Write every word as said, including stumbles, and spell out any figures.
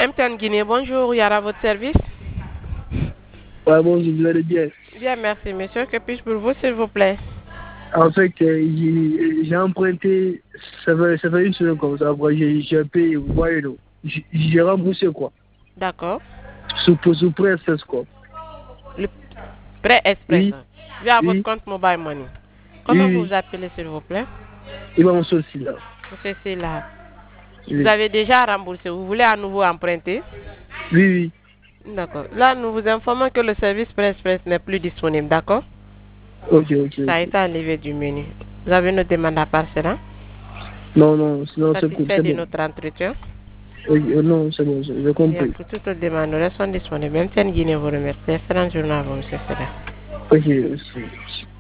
M T N Guinée, bonjour, Yara, votre service. Ouais, bonjour, vous allez bien? Bien, merci, monsieur. Que puis-je pour vous, s'il vous plaît? En fait, euh, j'ai emprunté, ça fait, ça fait une semaine comme ça, après j'ai payé, vous voyez, donc, j'ai remboursé quoi. D'accord. Sous, sous prêt express quoi. Le prêt express. Oui, Via votre oui, compte mobile money. Comment oui, vous oui. vous appelez, s'il vous plaît? Il va en sortir là. Monsieur Silla. Vous Oui, avez déjà remboursé. Vous voulez à nouveau emprunter? oui, oui. D'accord. Là, nous vous informons que le service prêt express n'est plus disponible. D'accord? Ok, ok, Ça a ok. été enlevé du menu. Vous avez une demande à part cela? Non, non, sinon c'est cool, Satisfait c'est de bon. notre entretien? Ok, euh, non, c'est bon, j'ai j'ai Bien, compris. pour toute demande, nous restons disponibles. M T N Guinée vous remercie. Excellente journée à vous, monsieur Silla. Ok, merci.